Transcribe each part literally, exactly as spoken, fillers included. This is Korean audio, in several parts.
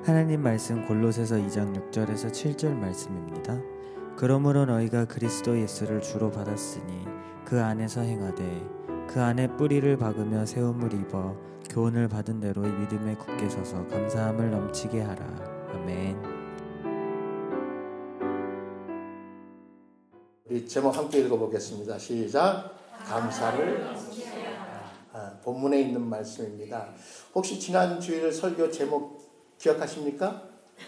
하나님 말씀 골로새서 이 장 육 절에서 칠 절 말씀입니다. 그러므로 너희가 그리스도 예수를 주로 받았으니 그 안에서 행하되 그 안에 뿌리를 박으며 세움을 입어 교훈을 받은 대로 믿음에 굳게 서서 감사함을 넘치게 하라. 아멘. 우리 제목 함께 읽어보겠습니다. 시작. 감사를 아, 본문에 있는 말씀입니다. 혹시 지난 주일 설교 제목 기억하십니까?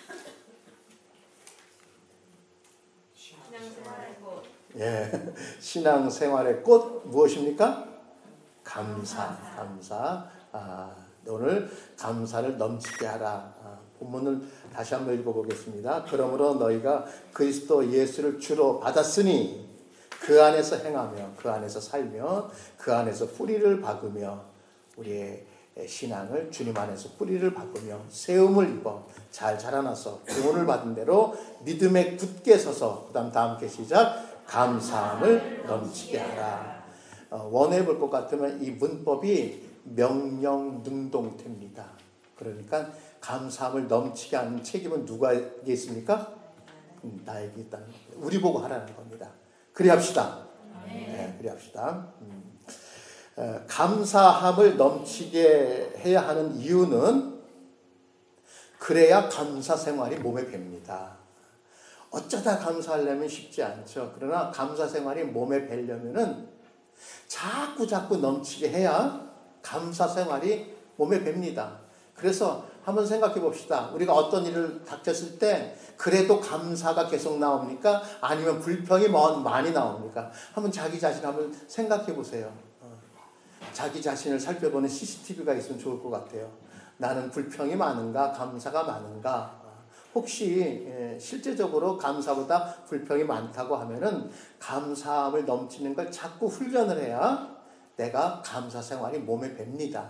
신앙생활의 꽃. 예, 신앙생활의 꽃 무엇입니까? 감사, 감사. 아, 오늘 감사를 넘치게 하라. 아, 본문을 다시 한번 읽어보겠습니다. 그러므로 너희가 그리스도 예수를 주로 받았으니 그 안에서 행하며 그 안에서 살며 그 안에서 뿌리를 박으며 우리의 신앙을 주님 안에서 뿌리를 박으며 세움을 입어 잘 자라나서 교훈을 받은 대로 믿음에 굳게 서서 그 다음 다 함께 시작. 감사함을 넘치게 하라. 어, 원해 볼 것 같으면 이 문법이 명령능동태입니다. 그러니까 감사함을 넘치게 하는 책임은 누구에게 있습니까? 음, 나에게 있다는 겁니다. 우리 보고 하라는 겁니다. 그리 합시다. 네, 그리 합시다. 음. 에, 감사함을 넘치게 해야 하는 이유는 그래야 감사 생활이 몸에 뱄니다. 어쩌다 감사하려면 쉽지 않죠. 그러나 감사 생활이 몸에 배려면은 자꾸 자꾸 넘치게 해야 감사 생활이 몸에 뱄니다. 그래서 한번 생각해 봅시다. 우리가 어떤 일을 닥쳤을 때 그래도 감사가 계속 나옵니까? 아니면 불평이 많이 나옵니까? 한번 자기 자신 한번 생각해 보세요. 자기 자신을 살펴보는 씨씨티비가 있으면 좋을 것 같아요. 나는 불평이 많은가? 감사가 많은가? 혹시 실제적으로 감사보다 불평이 많다고 하면은 감사함을 넘치는 걸 자꾸 훈련을 해야 내가 감사 생활이 몸에 뱄니다.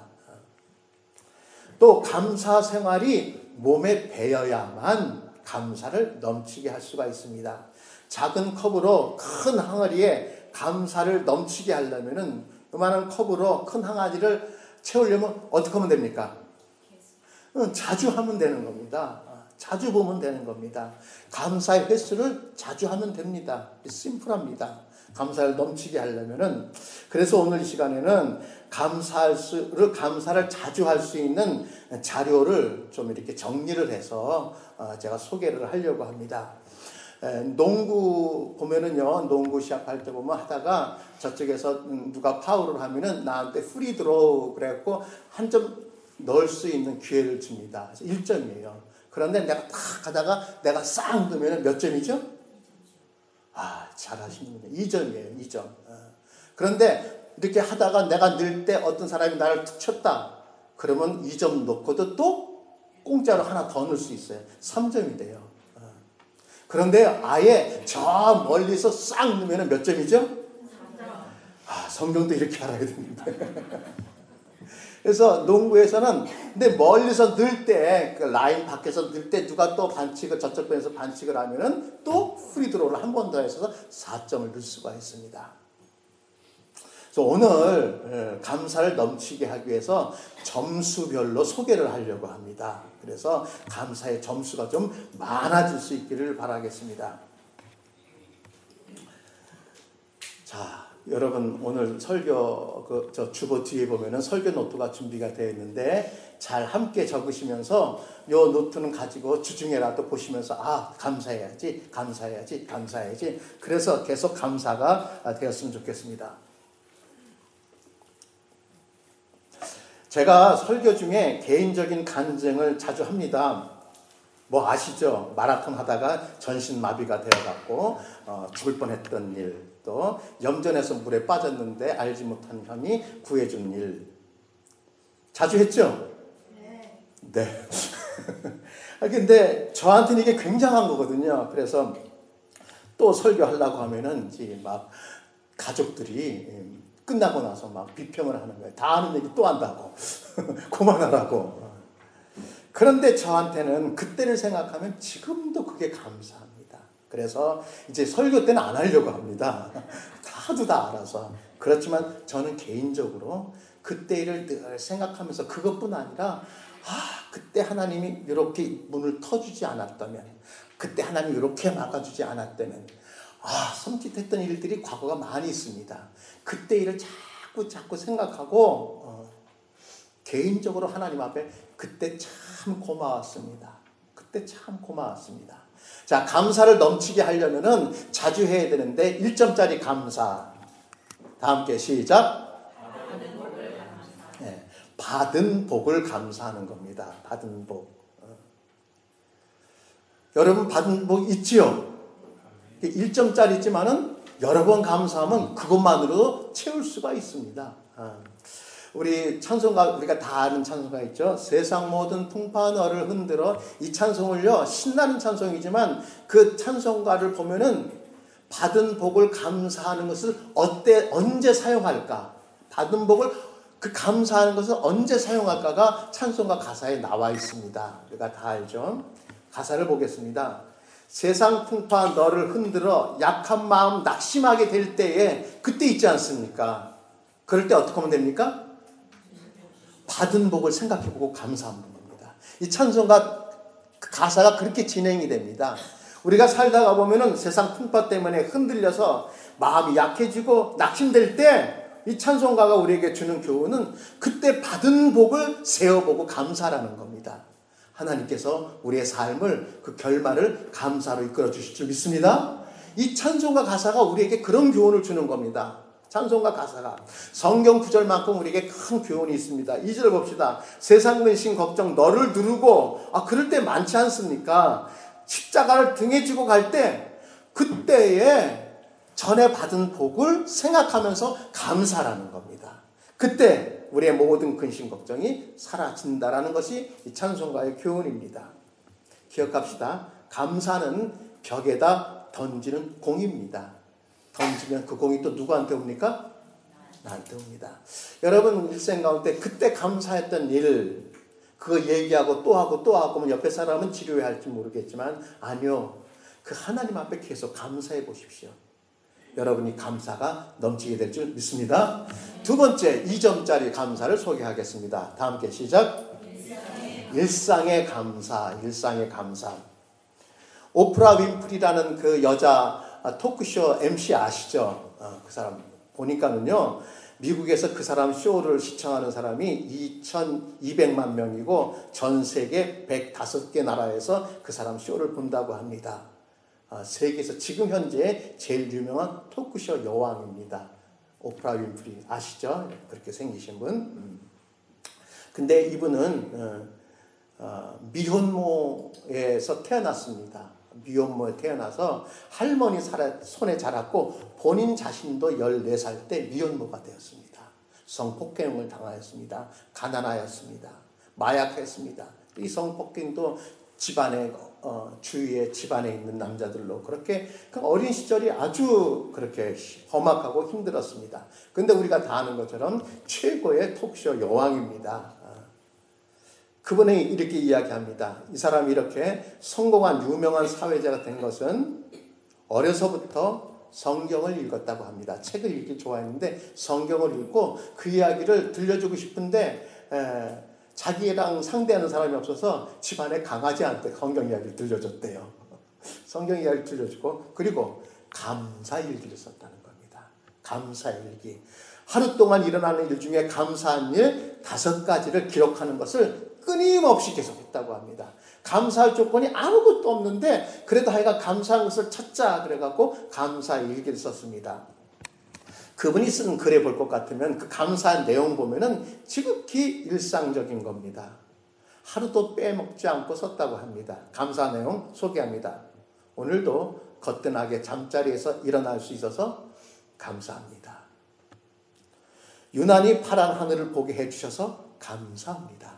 또 감사 생활이 몸에 배어야만 감사를 넘치게 할 수가 있습니다. 작은 컵으로 큰 항아리에 감사를 넘치게 하려면은 요만한 컵으로 큰 항아리를 채우려면 어떻게 하면 됩니까? 자주 하면 되는 겁니다. 자주 보면 되는 겁니다. 감사의 횟수를 자주 하면 됩니다. 심플합니다. 감사를 넘치게 하려면은. 그래서 오늘 이 시간에는 감사할 수를, 감사를 자주 할 수 있는 자료를 좀 이렇게 정리를 해서 제가 소개를 하려고 합니다. 농구 보면은요, 농구 시합할 때 보면 하다가 저쪽에서 누가 파울을 하면은 나한테 프리 드로우 그래갖고 한 점 넣을 수 있는 기회를 줍니다. 일 점이에요. 그런데 내가 탁 하다가 내가 싹 넣으면 몇 점이죠? 아, 잘하시는군요. 이 점이에요. 이 점. 그런데 이렇게 하다가 내가 넣을 때 어떤 사람이 나를 툭 쳤다. 그러면 이 점 넣고도 또 공짜로 하나 더 넣을 수 있어요. 삼 점이 돼요. 그런데 아예 저 멀리서 싹 넣으면 몇 점이죠? 아, 성경도 이렇게 알아야 되는데. 그래서 농구에서는 근데 멀리서 넣을 때 그 라인 밖에서 넣을 때 누가 또 반칙을 저쪽 편에서 반칙을 하면은 또 프리드로우를 한 번 더 해서 사 점을 넣을 수가 있습니다. 그래서 오늘 감사를 넘치게 하기 위해서 점수별로 소개를 하려고 합니다. 그래서 감사의 점수가 좀 많아질 수 있기를 바라겠습니다. 자, 여러분 오늘 설교 그 저 주보 뒤에 보면은 설교 노트가 준비가 되어 있는데 잘 함께 적으시면서 요 노트는 가지고 주중에라도 보시면서 아, 감사해야지, 감사해야지, 감사해야지. 그래서 계속 감사가 되었으면 좋겠습니다. 제가 설교 중에 개인적인 간증을 자주 합니다. 뭐 아시죠? 마라톤 하다가 전신마비가 되어갖고 어, 죽을 뻔했던 일, 또 염전에서 물에 빠졌는데 알지 못한 형이 구해준 일. 자주 했죠? 네. 네. 근데 저한테는 이게 굉장한 거거든요. 그래서 또 설교하려고 하면은 이제 막 가족들이 끝나고 나서 막 비평을 하는 거예요. 다 아는 얘기 또 한다고. 그만하라고. 그런데 저한테는 그때를 생각하면 지금도 그게 감사합니다. 그래서 이제 설교 때는 안 하려고 합니다. 다도 다 알아서. 그렇지만 저는 개인적으로 그때 일을 늘 생각하면서 그것뿐 아니라 아 그때 하나님이 이렇게 문을 터주지 않았다면, 그때 하나님이 이렇게 막아주지 않았다면, 아 섬찟했던 일들이 과거가 많이 있습니다. 그때 일을 자꾸 자꾸 생각하고 어, 개인적으로 하나님 앞에 그때 참 고마웠습니다. 그때 참 고마웠습니다. 자, 감사를 넘치게 하려면은 자주 해야 되는데 일 점짜리 감사. 다 함께 시작. 받은 복을 감사. 네, 받은 복을 감사하는 겁니다. 받은 복. 어. 여러분 받은 복 있지요? 일 점짜리지만은 여러 번 감사하면 그것만으로 채울 수가 있습니다. 어. 우리 찬송가, 우리가 다 아는 찬송가 있죠. 세상 모든 풍파 너를 흔들어. 이 찬송을요, 신나는 찬송이지만 그 찬송가를 보면은 받은 복을 감사하는 것을 어때, 언제 사용할까? 받은 복을 그 감사하는 것을 언제 사용할까가 찬송가 가사에 나와 있습니다. 우리가 다 알죠. 가사를 보겠습니다. 세상 풍파 너를 흔들어 약한 마음 낙심하게 될 때에 그때 있지 않습니까? 그럴 때 어떻게 하면 됩니까? 받은 복을 생각해보고 감사하는 겁니다. 이 찬송가 가사가 그렇게 진행이 됩니다. 우리가 살다가 보면은 세상 풍파 때문에 흔들려서 마음이 약해지고 낙심될 때 이 찬송가가 우리에게 주는 교훈은 그때 받은 복을 세어보고 감사라는 겁니다. 하나님께서 우리의 삶을 그 결말을 감사로 이끌어 주실 줄 믿습니다. 이 찬송가 가사가 우리에게 그런 교훈을 주는 겁니다. 찬송가 가사가 성경 구절만큼 우리에게 큰 교훈이 있습니다. 이 절을 봅시다. 세상 근심 걱정 너를 두르고, 아 그럴 때 많지 않습니까? 십자가를 등에 지고 갈 때 그때에 전에 받은 복을 생각하면서 감사라는 겁니다. 그때 우리의 모든 근심 걱정이 사라진다라는 것이 이 찬송가의 교훈입니다. 기억합시다. 감사는 벽에다 던지는 공입니다. 던지면 그 공이 또 누구한테 옵니까? 나한테 옵니다. 여러분 일생 가운데 그때 감사했던 일 그거 얘기하고 또 하고 또 하고 옆에 사람은 지루해 할지 모르겠지만 아니요. 그 하나님 앞에 계속 감사해 보십시오. 여러분이 감사가 넘치게 될 줄 믿습니다. 두 번째 이 점짜리 감사를 소개하겠습니다. 다 함께 시작. 일상의, 일상의 감사. 일상의 감사. 오프라 윈프리라는 그 여자 토크쇼 엠씨 아시죠? 어, 그 사람 보니까는요. 미국에서 그 사람 쇼를 시청하는 사람이 이천이백만 명이고 전 세계 백다섯 개 나라에서 그 사람 쇼를 본다고 합니다. 어, 세계에서 지금 현재 제일 유명한 토크쇼 여왕입니다. 오프라 윈프리 아시죠? 그렇게 생기신 분. 음. 근데 이분은 어, 어, 미혼모에서 태어났습니다. 미혼모에 태어나서 할머니 손에 자랐고 본인 자신도 열네 살 때 미혼모가 되었습니다. 성폭행을 당하였습니다. 가난하였습니다. 마약했습니다. 이 성폭행도 집안에 어, 주위에 집안에 있는 남자들로 그렇게 그 어린 시절이 아주 그렇게 험악하고 힘들었습니다. 그런데 우리가 다 아는 것처럼 최고의 톡쇼 여왕입니다. 그분이 이렇게 이야기합니다. 이 사람이 이렇게 성공한 유명한 사회자가 된 것은 어려서부터 성경을 읽었다고 합니다. 책을 읽기 좋아했는데 성경을 읽고 그 이야기를 들려주고 싶은데 에, 자기랑 상대하는 사람이 없어서 집안에 강아지한테 성경 이야기를 들려줬대요. 성경 이야기를 들려주고 그리고 감사 일기를 썼다는 겁니다. 감사 일기. 하루 동안 일어나는 일 중에 감사한 일 다섯 가지를 기록하는 것을 끊임없이 계속했다고 합니다. 감사할 조건이 아무것도 없는데 그래도 하여간 감사한 것을 찾자 그래갖고 감사 일기를 썼습니다. 그분이 쓴 글에 볼 것 같으면 그 감사한 내용 보면은 지극히 일상적인 겁니다. 하루도 빼먹지 않고 썼다고 합니다. 감사 내용 소개합니다. 오늘도 거뜬하게 잠자리에서 일어날 수 있어서 감사합니다. 유난히 파란 하늘을 보게 해주셔서 감사합니다.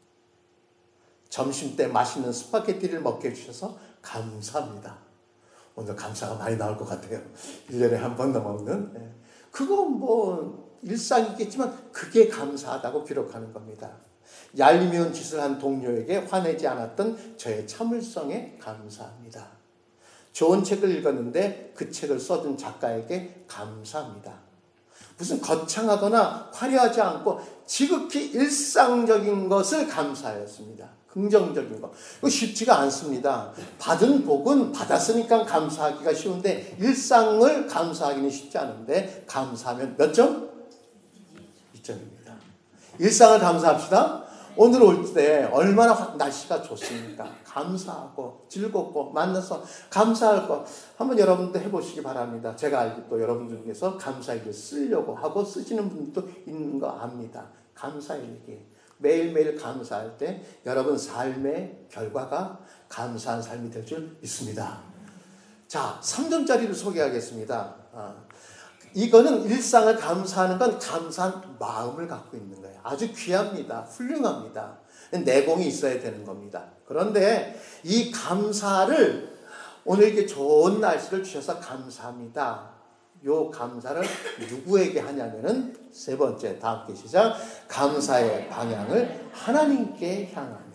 점심때 맛있는 스파게티를 먹게 해주셔서 감사합니다. 오늘 감사가 많이 나올 것 같아요. 일 년에 한 번 넘어오는. 네. 그건 뭐 일상이겠지만 그게 감사하다고 기록하는 겁니다. 얄미운 짓을 한 동료에게 화내지 않았던 저의 참을성에 감사합니다. 좋은 책을 읽었는데 그 책을 써준 작가에게 감사합니다. 무슨 거창하거나 화려하지 않고 지극히 일상적인 것을 감사하였습니다. 긍정적인 거. 이거 쉽지가 않습니다. 받은 복은 받았으니까 감사하기가 쉬운데 일상을 감사하기는 쉽지 않은데 감사하면 몇 점? 이 점입니다. 일상을 감사합시다. 오늘 올 때 얼마나 날씨가 좋습니까? 감사하고 즐겁고 만나서 감사할 거 한번 여러분도 해보시기 바랍니다. 제가 알기도 여러분들 중에서 감사일기 쓰려고 하고 쓰시는 분도 있는 거 압니다. 감사일기. 매일매일 감사할 때 여러분 삶의 결과가 감사한 삶이 될 줄 믿습니다. 자, 삼 점짜리를 소개하겠습니다. 아, 이거는 일상을 감사하는 건 감사한 마음을 갖고 있는 거예요. 아주 귀합니다. 훌륭합니다. 내공이 있어야 되는 겁니다. 그런데 이 감사를 오늘 이렇게 좋은 날씨를 주셔서 감사합니다. 요 감사를 누구에게 하냐면은 세 번째, 다 함께 시작. 감사의 방향을 하나님께 향하면.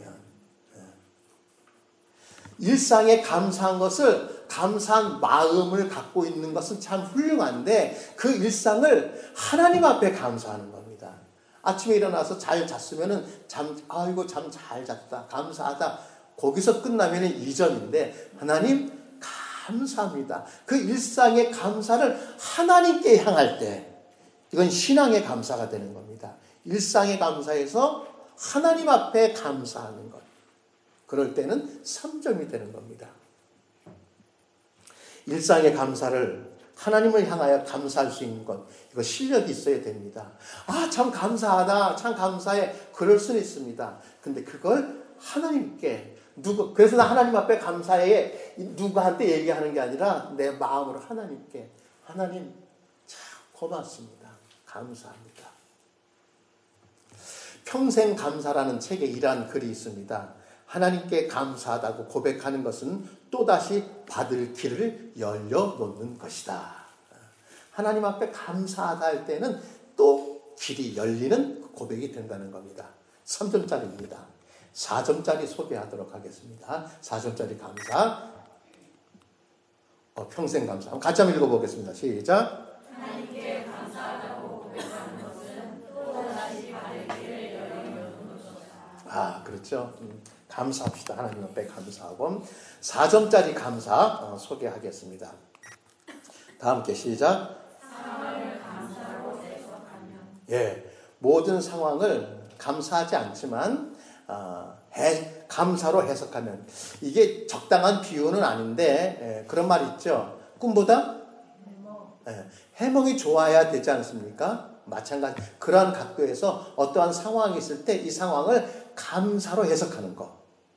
일상에 감사한 것을, 감사한 마음을 갖고 있는 것은 참 훌륭한데 그 일상을 하나님 앞에 감사하는 겁니다. 아침에 일어나서 잘 잤으면은 잠, 아이고 잠 잘 잤다, 감사하다. 거기서 끝나면은 이 점인데 하나님 감사합니다. 그 일상의 감사를 하나님께 향할 때 이건 신앙의 감사가 되는 겁니다. 일상의 감사에서 하나님 앞에 감사하는 것. 그럴 때는 삼 점이 되는 겁니다. 일상의 감사를 하나님을 향하여 감사할 수 있는 것. 이거 실력이 있어야 됩니다. 아, 참 감사하다. 참 감사해. 그럴 수는 있습니다. 근데 그걸 하나님께 누구, 그래서 나 하나님 앞에 감사해. 누구한테 얘기하는 게 아니라 내 마음으로 하나님께. 하나님, 참 고맙습니다. 감사합니다. 평생 감사라는 책에 이러한 글이 있습니다. 하나님께 감사하다고 고백하는 것은 또다시 받을 길을 열려놓는 것이다. 하나님 앞에 감사하다 할 때는 또 길이 열리는 고백이 된다는 겁니다. 삼 점짜리입니다. 사 점짜리 소개하도록 하겠습니다. 사 점짜리 감사. 어, 평생 감사. 같이 한번 읽어보겠습니다. 시작. 하나님께 감사하다고 고백하는 것은 또다시 받을 길을 열어놓는 것이다. 아, 그렇죠. 음, 감사합시다. 하나님 앞에 감사하고. 사 점짜리 감사 어, 소개하겠습니다. 다 함께 시작. 상황을 감사로 해석하면. 예, 모든 상황을 감사하지 않지만 어, 해, 감사로 해석하면 이게 적당한 비유는 아닌데 예, 그런 말 있죠. 꿈보다 예, 해몽이 좋아야 되지 않습니까? 마찬가지 그러한 각도에서 어떠한 상황이 있을 때 이 상황을 감사로 해석하는 것.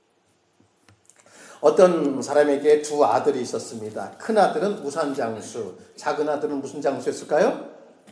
어떤 사람에게 두 아들이 있었습니다. 큰 아들은 우산장수, 작은 아들은 무슨 장수였을까요?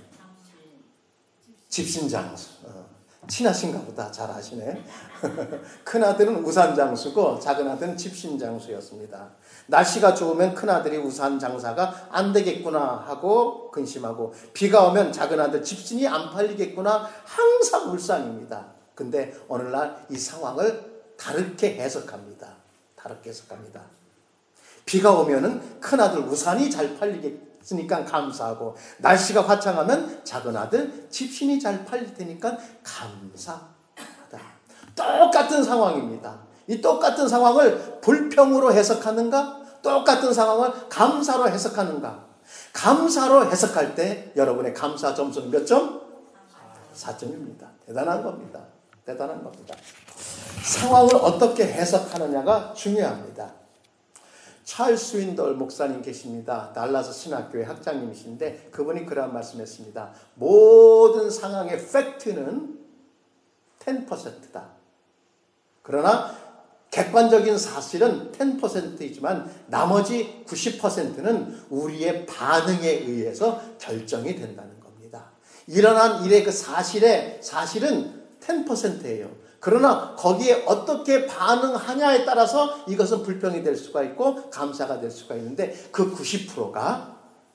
집신장수. 어. 친하신가 보다. 잘 아시네. 큰 아들은 우산장수고 작은 아들은 집신장수였습니다. 날씨가 좋으면 큰 아들이 우산장사가 안 되겠구나 하고 근심하고, 비가 오면 작은 아들 집신이 안 팔리겠구나 항상 울상입니다. 근데 어느 날 이 상황을 다르게 해석합니다. 다르게 해석합니다. 비가 오면은 큰 아들 우산이 잘 팔리겠으니까 감사하고, 날씨가 화창하면 작은 아들 집신이 잘 팔릴 테니까 감사하다. 똑같은 상황입니다. 이 똑같은 상황을 불평으로 해석하는가? 똑같은 상황을 감사로 해석하는가? 감사로 해석할 때 여러분의 감사 점수는 몇 점? 사 점입니다. 대단한 겁니다. 대단한 겁니다. 상황을 어떻게 해석하느냐가 중요합니다. 찰스 윈덜 목사님 계십니다. 달라스 신학교의 학장님이신데 그분이 그러한 말씀했습니다. 모든 상황의 팩트는 십 퍼센트다. 그러나 객관적인 사실은 십 퍼센트이지만 나머지 구십 퍼센트는 우리의 반응에 의해서 결정이 된다는 겁니다. 일어난 일의 그 사실의 사실은 십 퍼센트예요. 그러나 거기에 어떻게 반응하냐에 따라서 이것은 불평이 될 수가 있고 감사가 될 수가 있는데, 그 구십 퍼센트가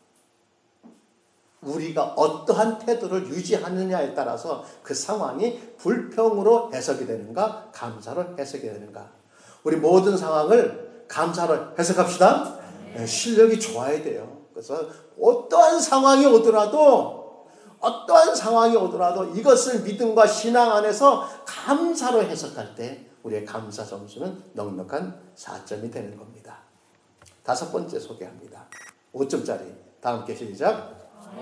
우리가 어떠한 태도를 유지하느냐에 따라서 그 상황이 불평으로 해석이 되는가 감사로 해석이 되는가. 우리 모든 상황을 감사로 해석합시다. 네, 실력이 좋아야 돼요. 그래서 어떠한 상황이 오더라도 어떠한 상황이 오더라도 이것을 믿음과 신앙 안에서 감사로 해석할 때 우리의 감사 점수는 넉넉한 사 점이 되는 겁니다. 다섯 번째 소개합니다. 오 점짜리. 다 함께 시작.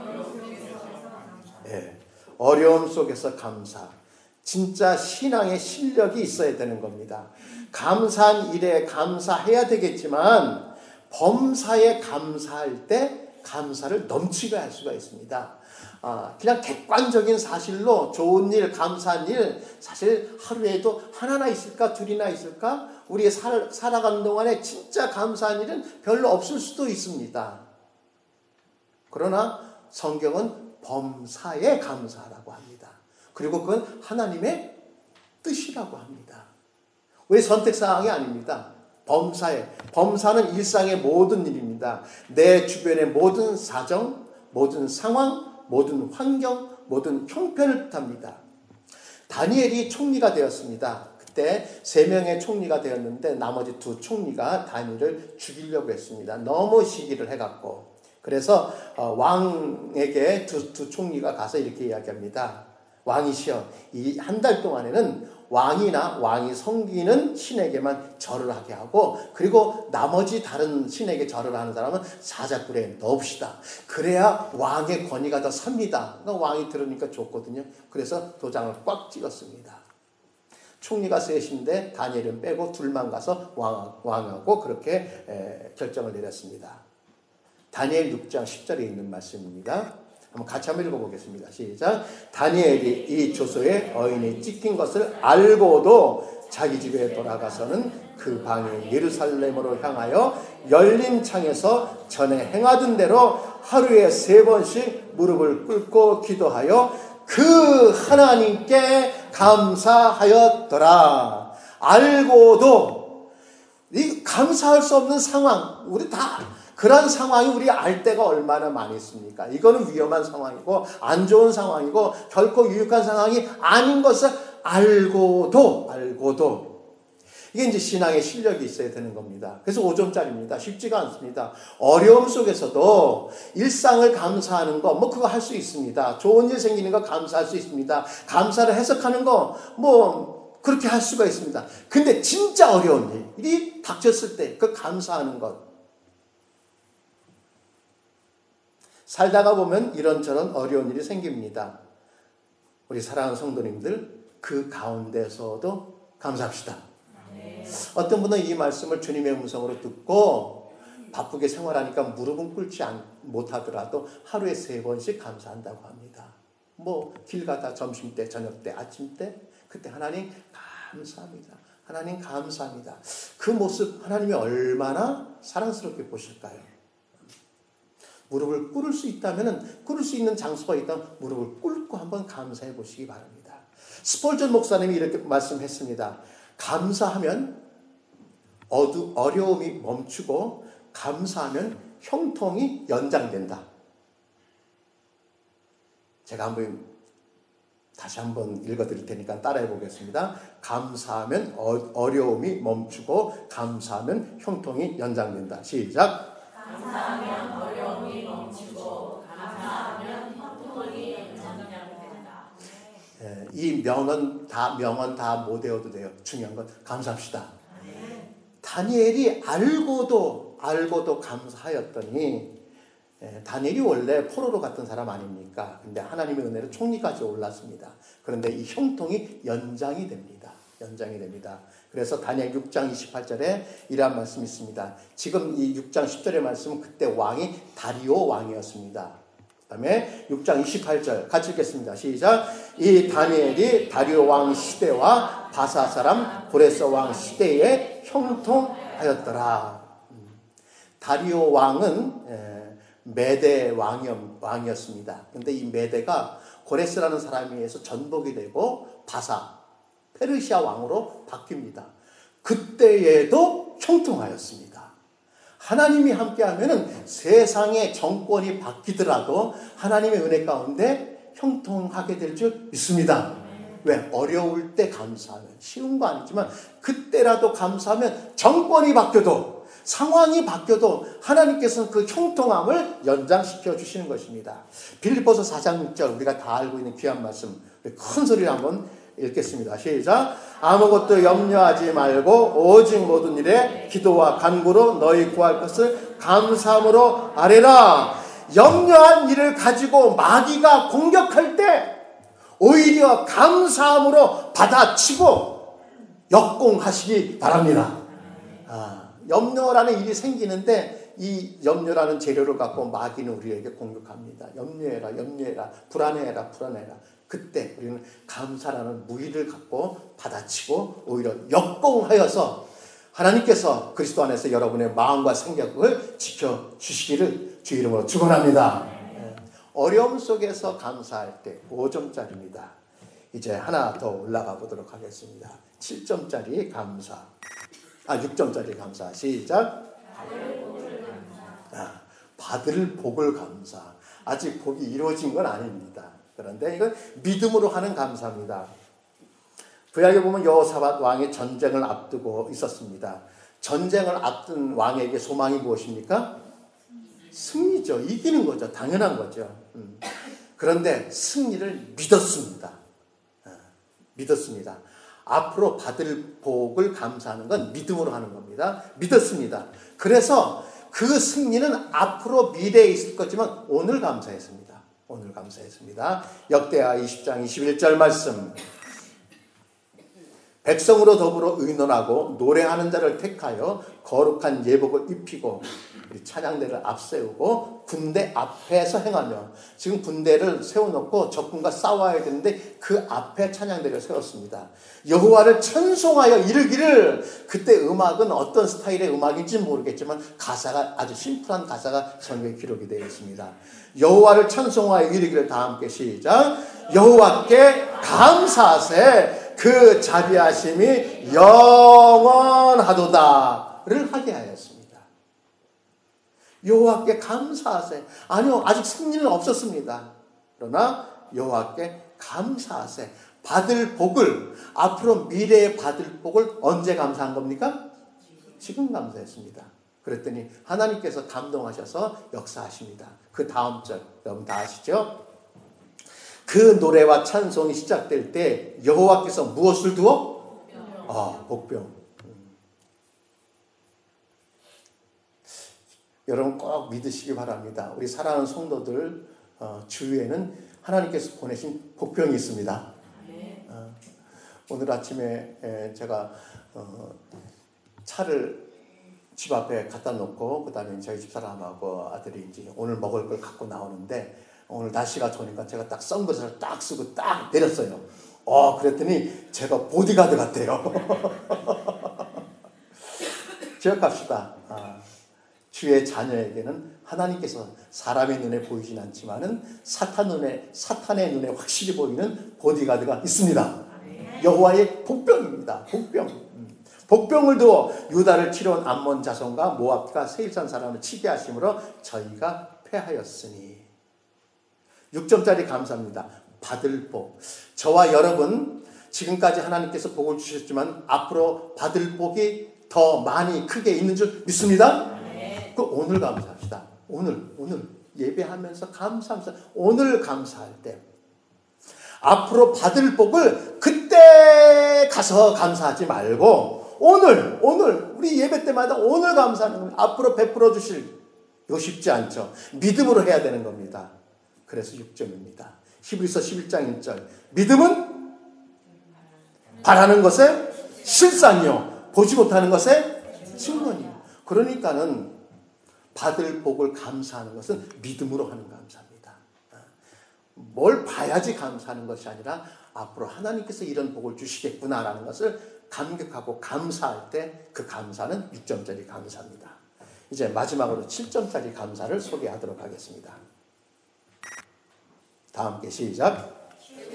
네. 어려움 속에서 감사. 진짜 신앙의 실력이 있어야 되는 겁니다. 감사한 일에 감사해야 되겠지만 범사에 감사할 때 감사를 넘치게 할 수가 있습니다. 아, 그냥 객관적인 사실로 좋은 일, 감사한 일 사실 하루에도 하나나 있을까 둘이나 있을까? 우리 살, 살아가는 동안에 진짜 감사한 일은 별로 없을 수도 있습니다. 그러나 성경은 범사에 감사하라고 합니다. 그리고 그건 하나님의 뜻이라고 합니다. 우리 선택사항이 아닙니다. 범사에. 범사는 일상의 모든 일입니다. 내 주변의 모든 사정, 모든 상황, 모든 환경, 모든 형편을 뜻합니다. 다니엘이 총리가 되었습니다. 그때 세 명의 총리가 되었는데 나머지 두 총리가 다니엘을 죽이려고 했습니다. 너무 시기를 해갖고. 그래서 왕에게 두, 두 총리가 가서 이렇게 이야기합니다. 왕이시여, 이 한 달 동안에는 왕이나 왕이 섬기는 신에게만 절을 하게 하고, 그리고 나머지 다른 신에게 절을 하는 사람은 사자굴에 넣읍시다. 그래야 왕의 권위가 더 섭니다. 그러니까 왕이 들으니까 좋거든요. 그래서 도장을 꽉 찍었습니다. 총리가 셋인데 다니엘은 빼고 둘만 가서 왕, 왕하고 그렇게 에, 결정을 내렸습니다. 다니엘 육 장 십 절에 있는 말씀입니다. 한번 같이 한번 읽어보겠습니다. 시작. 다니엘이 이 조서에 어인이 찍힌 것을 알고도 자기 집에 돌아가서는 그 방에 예루살렘으로 향하여 열린 창에서 전에 행하던 대로 하루에 세 번씩 무릎을 꿇고 기도하여 그 하나님께 감사하였더라. 알고도 이 감사할 수 없는 상황, 우리 다 그런 상황이 우리 알 때가 얼마나 많이 있습니까? 이거는 위험한 상황이고 안 좋은 상황이고 결코 유익한 상황이 아닌 것을 알고도 알고도 이게 이제 신앙의 실력이 있어야 되는 겁니다. 그래서 오 점짜리입니다. 쉽지가 않습니다. 어려움 속에서도 일상을 감사하는 거 뭐 그거 할 수 있습니다. 좋은 일 생기는 거 감사할 수 있습니다. 감사를 해석하는 거 뭐 그렇게 할 수가 있습니다. 근데 진짜 어려운 일이 닥쳤을 때 그 감사하는 것, 살다가 보면 이런저런 어려운 일이 생깁니다. 우리 사랑하는 성도님들, 그 가운데서도 감사합시다. 네. 어떤 분은 이 말씀을 주님의 음성으로 듣고 바쁘게 생활하니까 무릎은 꿇지 못하더라도 하루에 세 번씩 감사한다고 합니다. 뭐 길 가다 점심때, 저녁때, 아침때 그때 하나님 감사합니다. 하나님 감사합니다. 그 모습 하나님이 얼마나 사랑스럽게 보실까요? 무릎을 꿇을 수 있다면, 꿇을 수 있는 장소가 있다면 무릎을 꿇고 한번 감사해 보시기 바랍니다. 스폴전 목사님이 이렇게 말씀했습니다. 감사하면 어두, 어려움이 멈추고 감사하면 형통이 연장된다. 제가 한번 다시 한번 읽어드릴 테니까 따라해 보겠습니다. 감사하면 어, 어려움이 멈추고 감사하면 형통이 연장된다. 시작. 감사하면 어려움이 멈추고 감사하면 형통이 연장된다. 예, 이 명언 다 명언 다 못 외워도 돼요. 중요한 건 감사합시다. 네. 다니엘이 알고도 알고도 감사하였더니, 예, 다니엘이 원래 포로로 갔던 사람 아닙니까? 근데 하나님의 은혜로 총리까지 올랐습니다. 그런데 이 형통이 연장이 됩니다. 연장이 됩니다. 그래서 다니엘 육 장 이십팔 절에 이러한 말씀이 있습니다. 지금 이 육 장 십 절의 말씀은 그때 왕이 다리오 왕이었습니다. 그 다음에 육 장 이십팔 절 같이 읽겠습니다. 시작. 이 다니엘이 다리오 왕 시대와 바사 사람 고레스 왕 시대에 형통하였더라. 다리오 왕은 메대 왕이었습니다. 그런데 이 메대가 고레스라는 사람에 의해서 전복이 되고 바사 페르시아 왕으로 바뀝니다. 그때에도 형통하였습니다. 하나님이 함께하면은 세상의 정권이 바뀌더라도 하나님의 은혜 가운데 형통하게 될 줄 믿습니다. 왜? 어려울 때 감사하면, 쉬운 거 아니지만 그때라도 감사하면 정권이 바뀌어도 상황이 바뀌어도 하나님께서는 그 형통함을 연장시켜 주시는 것입니다. 빌립보서 사 장 육 절 우리가 다 알고 있는 귀한 말씀 큰 소리로 한번 읽겠습니다. 시작. 아무것도 염려하지 말고 오직 모든 일에 기도와 간구로 너희 구할 것을 감사함으로 아뢰라. 염려한 일을 가지고 마귀가 공격할 때 오히려 감사함으로 받아치고 역공하시기 바랍니다. 아, 염려라는 일이 생기는데 이 염려라는 재료를 갖고 마귀는 우리에게 공격합니다. 염려해라, 염려해라, 불안해해라, 불안해라. 그때 우리는 감사라는 무기를 갖고 받아치고 오히려 역공하여서 하나님께서 그리스도 안에서 여러분의 마음과 생각을 지켜주시기를 주 이름으로 축원합니다. 네. 어려움 속에서 감사할 때 오 점짜리입니다. 이제 하나 더 올라가 보도록 하겠습니다. 칠 점짜리 감사. 아, 육 점짜리 감사. 시작. 아, 받을 복을 감사. 아직 복이 이루어진 건 아닙니다. 그런데 이건 믿음으로 하는 감사입니다. 구약에 보면 여호사밧 왕이 전쟁을 앞두고 있었습니다. 전쟁을 앞둔 왕에게 소망이 무엇입니까? 승리죠. 이기는 거죠. 당연한 거죠. 음. 그런데 승리를 믿었습니다. 아, 믿었습니다. 앞으로 받을 복을 감사하는 건 믿음으로 하는 겁니다. 믿었습니다. 그래서 그 승리는 앞으로 미래에 있을 거지만 오늘 감사했습니다. 오늘 감사했습니다. 역대하 이십 장 이십일 절 말씀. 백성으로 더불어 의논하고 노래하는 자를 택하여 거룩한 예복을 입히고 찬양대를 앞세우고 군대 앞에서 행하며, 지금 군대를 세워놓고 적군과 싸워야 되는데 그 앞에 찬양대를 세웠습니다. 여호와를 찬송하여 이르기를. 그때 음악은 어떤 스타일의 음악인지 모르겠지만 가사가 아주 심플한 가사가 성경에 기록이 되어 있습니다. 여호와를 찬송하여 이르기를. 다 함께 시작. 여호와께 감사하세 그 자비하심이 영원하도다를 하게 하였습니다. 여호와께 감사하세. 아니요, 아직 승리는 없었습니다. 그러나 여호와께 감사하세. 받을 복을, 앞으로 미래에 받을 복을 언제 감사한 겁니까? 지금 감사했습니다. 그랬더니 하나님께서 감동하셔서 역사하십니다. 그 다음 절 여러분 다 아시죠? 그 노래와 찬송이 시작될 때 여호와께서 무엇을 두어? 복병. 아, 복병. 음. 여러분 꼭 믿으시기 바랍니다. 우리 사랑하는 성도들 어, 주위에는 하나님께서 보내신 복병이 있습니다. 어, 오늘 아침에 에, 제가 어, 차를 집 앞에 갖다 놓고 그 다음에 저희 집사람하고 아들이 이제 오늘 먹을 걸 갖고 나오는데 오늘 날씨가 좋으니까 제가 딱 선글라스를 딱 쓰고 딱 내렸어요. 어, 그랬더니 제가 보디가드 같아요. 기억합시다. 아, 주의 자녀에게는 하나님께서 사람의 눈에 보이진 않지만은 사탄 눈에, 사탄의 눈에 확실히 보이는 보디가드가 있습니다. 여호와의 복병입니다. 복병. 복병을 두어 유다를 치러온 암몬 자손과 모압과 세일산 사람을 치게 하심으로 저희가 패하였으니. 육 점짜리 감사입니다. 받을 복. 저와 여러분 지금까지 하나님께서 복을 주셨지만 앞으로 받을 복이 더 많이 크게 있는 줄 믿습니다. 네. 그 오늘 감사합시다. 오늘 오늘 예배하면서 감사하면서 오늘 감사할 때 앞으로 받을 복을 그때 가서 감사하지 말고 오늘 오늘 우리 예배 때마다 오늘 감사하는 겁니다. 앞으로 베풀어 주실, 이거 쉽지 않죠. 믿음으로 해야 되는 겁니다. 그래서 육 점입니다. 히브리서 십일 장 일 절. 믿음은 바라는 것에 실상이요 보지 못하는 것에 증언이요. 그러니까는 받을 복을 감사하는 것은 믿음으로 하는 감사입니다. 뭘 봐야지 감사하는 것이 아니라 앞으로 하나님께서 이런 복을 주시겠구나라는 것을 감격하고 감사할 때 그 감사는 육 점짜리 감사입니다. 이제 마지막으로 칠 점짜리 감사를 소개하도록 하겠습니다. 다 함께 시작.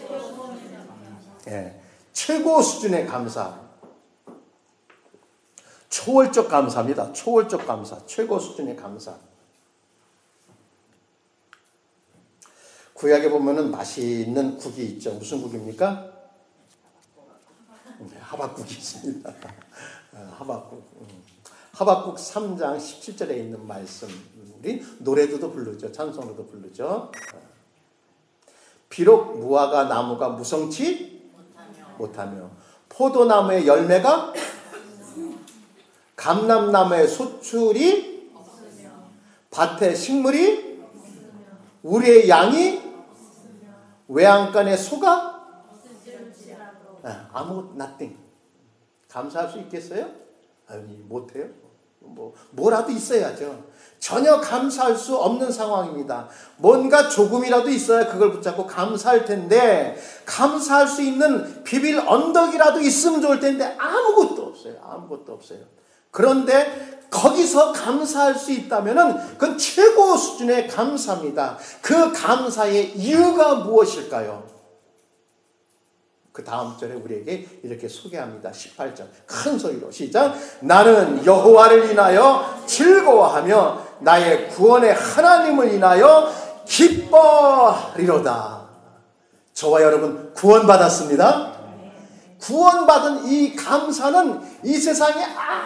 예, 최고 수준의 감사. 초월적 감사입니다. 초월적 감사. 최고 수준의 감사. 구약에 보면은 맛있는 국이 있죠. 무슨 국입니까? 네, 하박국이 있습니다. 하박국. 하박국 삼 장 십칠 절에 있는 말씀, 우리 노래도도 부르죠. 찬송으로도 부르죠. 비록 무화과 나무가 무성치 못하며, 못하며 포도나무의 열매가 감람나무의 소출이 없으며, 밭에 식물이 없으며, 우리의 양이 없으며, 외양간에 소가 없을지라도, 아무 nothing. 감사할 수 있겠어요? 아니, 못해요. 뭐 뭐라도 있어야죠. 전혀 감사할 수 없는 상황입니다. 뭔가 조금이라도 있어야 그걸 붙잡고 감사할 텐데, 감사할 수 있는 비빌 언덕이라도 있으면 좋을 텐데 아무것도 없어요. 아무것도 없어요. 그런데 거기서 감사할 수 있다면은 그건 최고 수준의 감사입니다. 그 감사의 이유가 무엇일까요? 그 다음 절에 우리에게 이렇게 소개합니다. 십팔 절 큰 소리로 시작. 나는 여호와를 인하여 즐거워하며 나의 구원의 하나님을 인하여 기뻐하리로다. 저와 여러분 구원받았습니다. 구원받은 이 감사는 이 세상에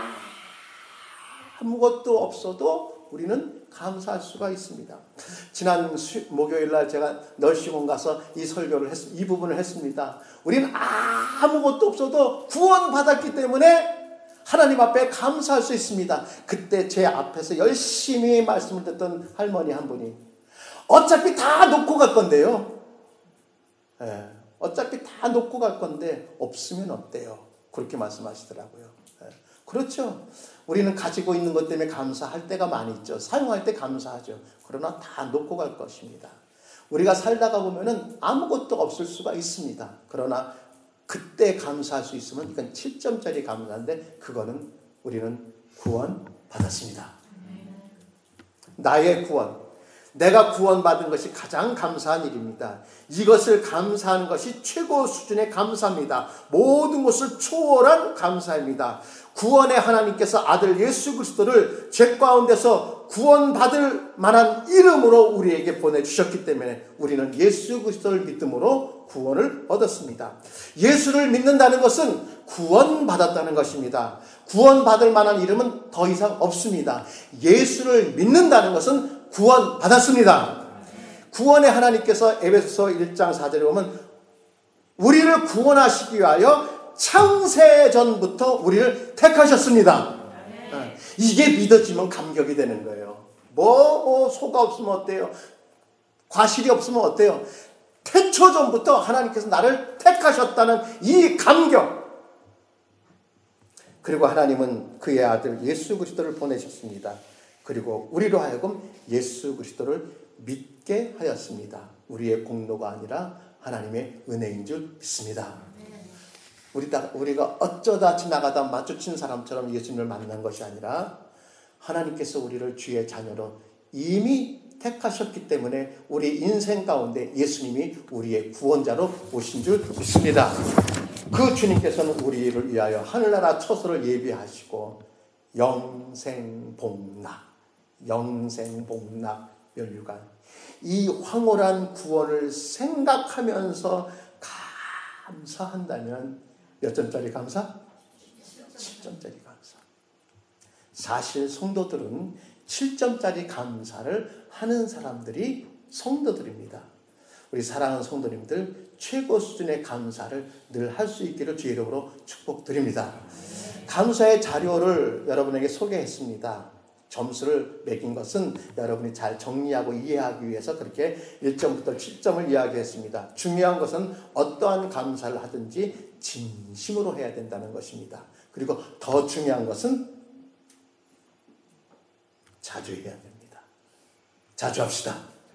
아무것도 없어도 우리는 감사할 수가 있습니다. 지난 수, 목요일날 제가 널시몬 가서 이 설교를 했, 이 부분을 했습니다. 우리는 아무것도 없어도 구원받았기 때문에 하나님 앞에 감사할 수 있습니다. 그때 제 앞에서 열심히 말씀을 듣던 할머니 한 분이 어차피 다 놓고 갈 건데요. 예, 어차피 다 놓고 갈 건데 없으면 어때요? 그렇게 말씀하시더라고요. 예, 그렇죠. 우리는 가지고 있는 것 때문에 감사할 때가 많이 있죠. 사용할 때 감사하죠. 그러나 다 놓고 갈 것입니다. 우리가 살다가 보면은 아무것도 없을 수가 있습니다. 그러나 그때 감사할 수 있으면 이건 칠 점짜리 감사인데 그거는 우리는 구원 받았습니다. 나의 구원. 내가 구원받은 것이 가장 감사한 일입니다. 이것을 감사하는 것이 최고 수준의 감사입니다. 모든 것을 초월한 감사입니다. 구원의 하나님께서 아들 예수 그리스도를 죄 가운데서 구원받을 만한 이름으로 우리에게 보내주셨기 때문에 우리는 예수 그리스도를 믿음으로 구원을 얻었습니다. 예수를 믿는다는 것은 구원받았다는 것입니다. 구원받을 만한 이름은 더 이상 없습니다. 예수를 믿는다는 것은 구원받았습니다. 구원의 하나님께서 에베소서 일 장 사 절에 보면 우리를 구원하시기 위하여 창세전부터 우리를 택하셨습니다. 네. 이게 믿어지면 감격이 되는 거예요. 뭐, 뭐 소가 없으면 어때요? 과실이 없으면 어때요? 태초전부터 하나님께서 나를 택하셨다는 이 감격. 그리고 하나님은 그의 아들 예수 그리스도를 보내셨습니다. 그리고 우리로 하여금 예수 그리스도를 믿게 하였습니다. 우리의 공로가 아니라 하나님의 은혜인 줄 믿습니다. 우리가, 우리가 어쩌다 지나가다 마주친 사람처럼 예수님을 만난 것이 아니라 하나님께서 우리를 주의 자녀로 이미 택하셨기 때문에 우리 인생 가운데 예수님이 우리의 구원자로 오신 줄 믿습니다. 그 주님께서는 우리를 위하여 하늘나라 처소를 예비하시고 영생복락, 영생복락 면류관 이 황홀한 구원을 생각하면서 감사한다면 몇 점짜리 감사? 칠 점짜리 감사. 사실 성도들은 칠 점짜리 감사를 하는 사람들이 성도들입니다. 우리 사랑하는 성도님들 최고 수준의 감사를 늘 할 수 있기를 주의 이름으로 축복드립니다. 감사의 자료를 여러분에게 소개했습니다. 점수를 매긴 것은 여러분이 잘 정리하고 이해하기 위해서 그렇게 일 점부터 칠 점을 이야기했습니다. 중요한 것은 어떠한 감사를 하든지 진심으로 해야 된다는 것입니다. 그리고 더 중요한 것은 자주 해야 됩니다. 자주 합시다.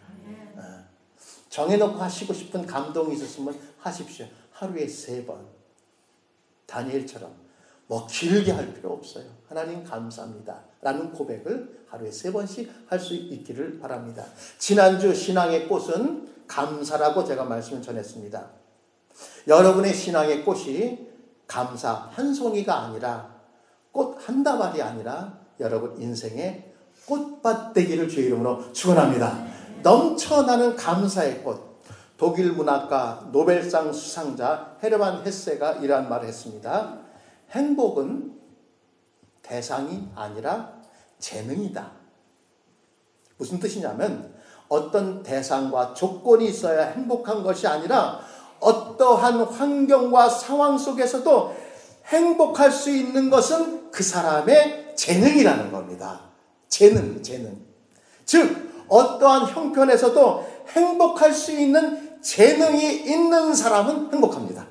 정해놓고 하시고 싶은 감동이 있으시면 하십시오. 하루에 세 번. 다니엘처럼 뭐 길게 할 필요 없어요. 하나님 감사합니다 라는 고백을 하루에 세 번씩 할 수 있기를 바랍니다. 지난주 신앙의 꽃은 감사라고 제가 말씀을 전했습니다. 여러분의 신앙의 꽃이 감사 한 송이가 아니라 꽃 한 다발이 아니라 여러분 인생의 꽃밭 되기를 주의 이름으로 축원합니다. 넘쳐나는 감사의 꽃. 독일 문학가 노벨상 수상자 헤르만 헤세가 이러한 말을 했습니다. 행복은 대상이 아니라 재능이다. 무슨 뜻이냐면 어떤 대상과 조건이 있어야 행복한 것이 아니라 어떠한 환경과 상황 속에서도 행복할 수 있는 것은 그 사람의 재능이라는 겁니다. 재능, 재능. 즉 어떠한 형편에서도 행복할 수 있는 재능이 있는 사람은 행복합니다.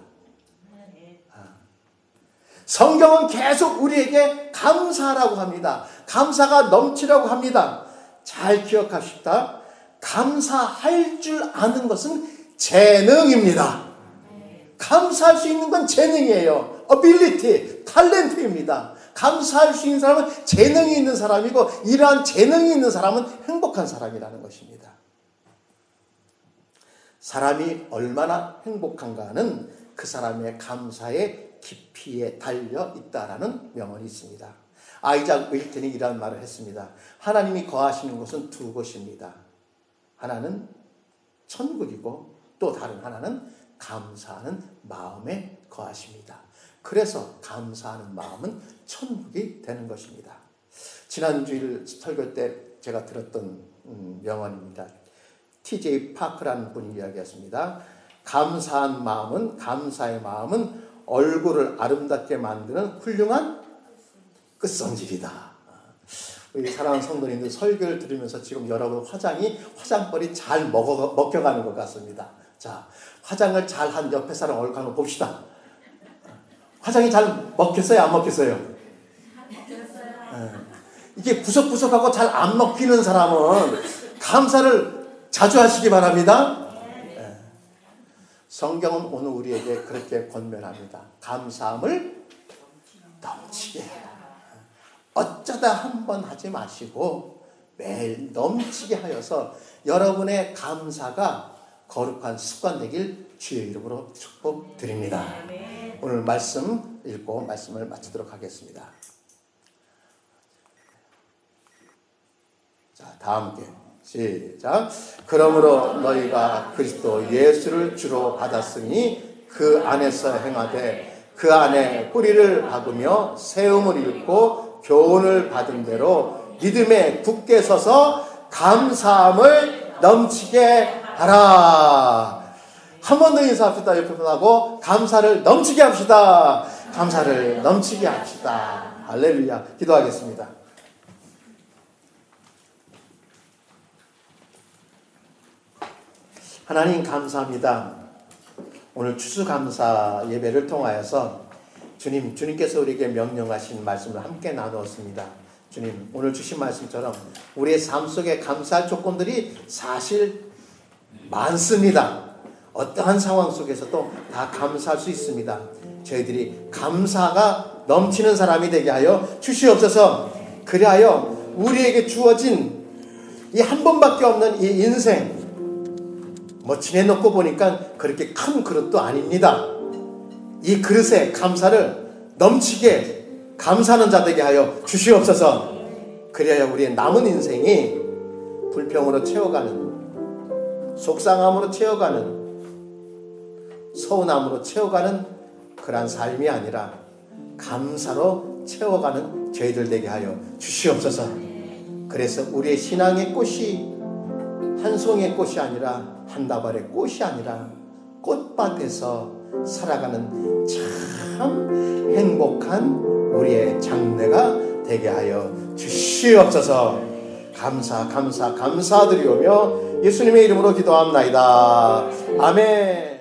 성경은 계속 우리에게 감사라고 합니다. 감사가 넘치라고 합니다. 잘 기억합시다. 감사할 줄 아는 것은 재능입니다. 감사할 수 있는 건 재능이에요. ability, 탤런트입니다. 감사할 수 있는 사람은 재능이 있는 사람이고 이러한 재능이 있는 사람은 행복한 사람이라는 것입니다. 사람이 얼마나 행복한가는 그 사람의 감사의 깊이에 달려 있다라는 명언이 있습니다. 아이작 윌튼이 이런 말을 했습니다. 하나님이 거하시는 곳은 두 곳입니다. 하나는 천국이고 또 다른 하나는 감사하는 마음에 거하십니다. 그래서 감사하는 마음은 천국이 되는 것입니다. 지난주일 설교 때 제가 들었던 명언입니다. 티제이 파크라는 분이 이야기했습니다. 감사한 마음은, 감사의 마음은 얼굴을 아름답게 만드는 훌륭한 끝성질이다. 우리 사랑하는 성도님들 설교를 들으면서 지금 여러분 화장이 화장벌이 잘 먹어, 먹혀가는 것 같습니다. 자, 화장을 잘한 옆에 사람 얼굴 한번 봅시다. 화장이 잘 먹혔어요? 안 먹혔어요? 먹혔어요. 이게 구석구석하고 잘 안 먹히는 사람은 감사를 자주 하시기 바랍니다. 네. 성경은 오늘 우리에게 그렇게 권면합니다. 감사함을 넘치게 해요. 어쩌다 한 번 하지 마시고 매일 넘치게 하여서 여러분의 감사가 거룩한 습관 되길 주의 이름으로 축복드립니다. 오늘 말씀 읽고 말씀을 마치도록 하겠습니다. 자, 다 함께 시작. 그러므로 너희가 그리스도 예수를 주로 받았으니 그 안에서 행하되 그 안에 뿌리를 박으며 세움을 잃고 교훈을 받은 대로 믿음에 굳게 서서 감사함을 넘치게 하라. 한 번 더 인사합시다. 옆에 분하고 감사를 넘치게 합시다. 감사를 넘치게 합시다. 할렐루야. 기도하겠습니다. 하나님 감사합니다. 오늘 추수감사 예배를 통하여서 주님, 주님께서 우리에게 명령하신 말씀을 함께 나누었습니다. 주님, 오늘 주신 말씀처럼 우리의 삶 속에 감사할 조건들이 사실 많습니다. 어떠한 상황 속에서도 다 감사할 수 있습니다. 저희들이 감사가 넘치는 사람이 되게 하여 주시옵소서. 그리하여 우리에게 주어진 이 한 번밖에 없는 이 인생, 뭐 지내놓고 보니까 그렇게 큰 그릇도 아닙니다. 이 그릇에 감사를 넘치게 감사하는 자 되게 하여 주시옵소서. 그래야 우리의 남은 인생이 불평으로 채워가는, 속상함으로 채워가는, 서운함으로 채워가는 그러한 삶이 아니라 감사로 채워가는 저희들 되게 하여 주시옵소서. 그래서 우리의 신앙의 꽃이 한 송이의 꽃이 아니라 한 다발의 꽃이 아니라 꽃밭에서 살아가는 참 행복한 우리의 장래가 되게 하여 주시옵소서. 감사 감사 감사드리오며 예수님의 이름으로 기도합나이다. 아멘.